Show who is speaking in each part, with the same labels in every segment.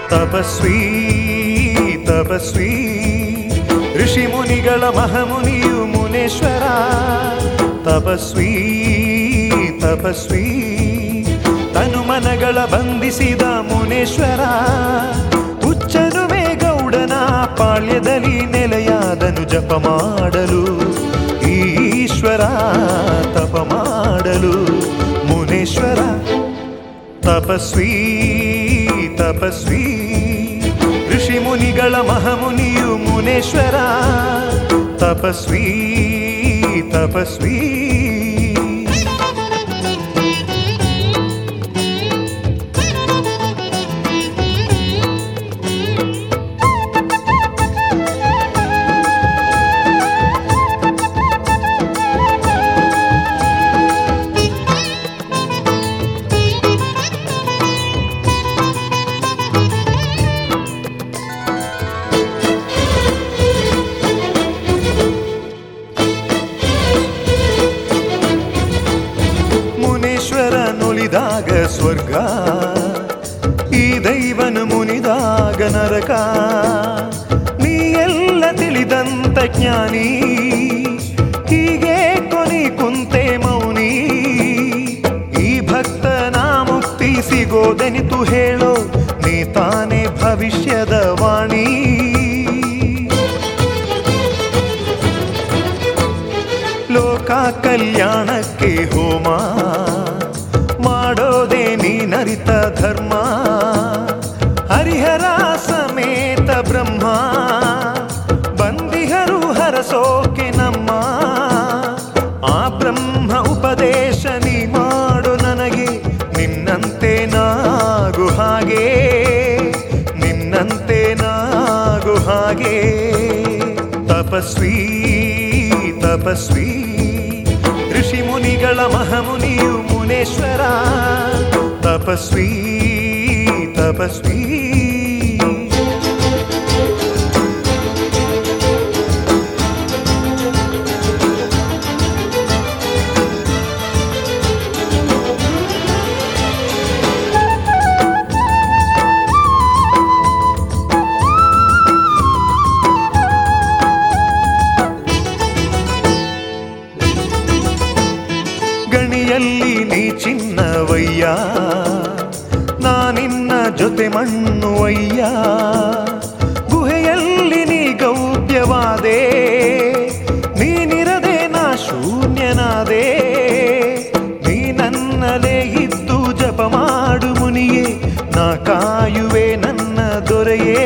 Speaker 1: ತಪಸ್ವಿ ತಪಸ್ವಿ ಋಷಿ ಮುನಿಗಳ ಮಹಾಮುನಿಯು ಮುನೇಶ್ವರ. ತಪಸ್ವಿ ತಪಸ್ವಿ ತನುಮನಗಳ ಬಂಧಿಸಿದ ಮುನೇಶ್ವರ. ಹುಚ್ಚನುವೆ ಗೌಡನ ಪಾಳ್ಯದಲ್ಲಿ ನೆಲೆಯಾದನು ಜಪ ಮಾಡಲು ಈಶ್ವರ. ತಪ ಮಾಡಲು ಮುನೇಶ್ವರ. ತಪಸ್ವಿ ತಪಸ್ವಿ ಋಷಿ ಮುನಿಗಳ ಮಹಾಮುನಿಯು ಮುನೇಶ್ವರ. ತಪಸ್ವಿ ತಪಸ್ವಿ ಸ್ವರ್ಗ ಈ ದೈವನು ಮುನಿದಾಗ ನರಕ. ನೀ ಎಲ್ಲ ತಿಳಿದಂತ ಜ್ಞಾನಿ ಹೀಗೆ ಕೊನಿ ಕುಂತೆ ಮೌನಿ. ಈ ಭಕ್ತನ ಮುಕ್ತಿ ಸಿಗೋದೆನಿತು ಹೇಳೋ ನೀ ತಾನೇ ಭವಿಷ್ಯದ ವಾಣಿ. ಲೋಕ ಕಲ್ಯಾಣಕ್ಕೆ ಹೋಮ ಮಾಡೋದೇ ನೀನರಿತ ಧರ್ಮ. ಹರಿಹರ ಸಮೇತ ಬ್ರಹ್ಮ ಬಂದಿಹರು ಹರಸೋಕೆ ನಮ್ಮ. ಆ ಬ್ರಹ್ಮ ಉಪದೇಶ ನೀ ಮಾಡು ನನಗೆ ನಿನ್ನಂತೆ ನಾಗು ಹಾಗೆ. ನಿನ್ನಂತೆ ನಾಗು ಹಾಗೆ. ತಪಸ್ವಿ ತಪಸ್ವಿ ಋಷಿ ಮುನಿಗಳ ಮಹಾಮುನಿಯು ಮುನೇಶ್ವರ. ತಪಸ್ವಿ ತಪಸ್ವಿ ಗಣಿಯಲ್ಲಿ ನೀ ಚಿನ್ನವಯ್ಯ ನಾನಿನ್ನ ಜೊತೆ ಮಣ್ಣುವಯ್ಯ. ಗುಹೆಯಲ್ಲಿ ನೀ ಗೌಪ್ಯವಾದೆ ನೀನಿರದೆ ನಾ ಶೂನ್ಯನಾದೆ. ನೀ ನನ್ನಲೇ ಇದ್ದು ಜಪ ಮಾಡು ಮುನಿಯೇ ನಾ ಕಾಯುವೆ ನನ್ನ ದೊರೆಯೇ.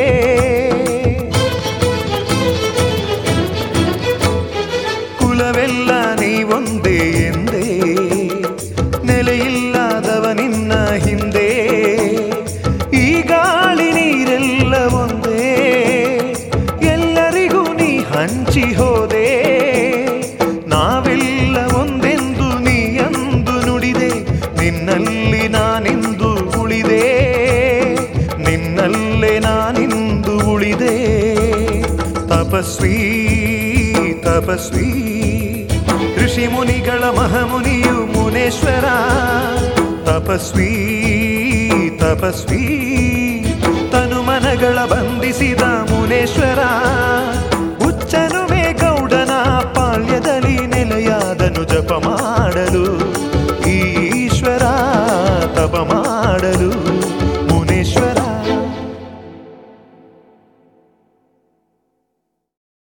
Speaker 1: ಕುಲವೆಲ್ಲ ನೀವೊಂದೇ ಎಂದೇ ನೆಲೆಯಿಲ್ಲದವ ನಿನ್ನ ಹಿಂದೆ. ಈ ಗಾಳಿ ನೀರೆಲ್ಲ ಒಂದೇ ಎಲ್ಲರಿಗೂ ನೀ ಹಂಚಿ ಹೋದೆ. ನಾವೆಲ್ಲ ಒಂದೆಂದು ನೀ ಎಂದು ನುಡಿದೆ ನಿನ್ನಲ್ಲಿ ನಾನಿಂದು ಉಳಿದೆ. ನಿನ್ನಲ್ಲೇ ನಾನಿಂದು ಉಳಿದೆ. ತಪಸ್ವಿ ತಪಸ್ವಿ ಋಷಿ ಮುನಿಗಳ ಮಹಾಮುನಿಯು ಮುನೇಶ್ವರ. ತಪಸ್ವಿ ತಪಸ್ವಿ ತನುಮನಗಳ ಬಂಧಿಸಿದ ಮುನೇಶ್ವರ.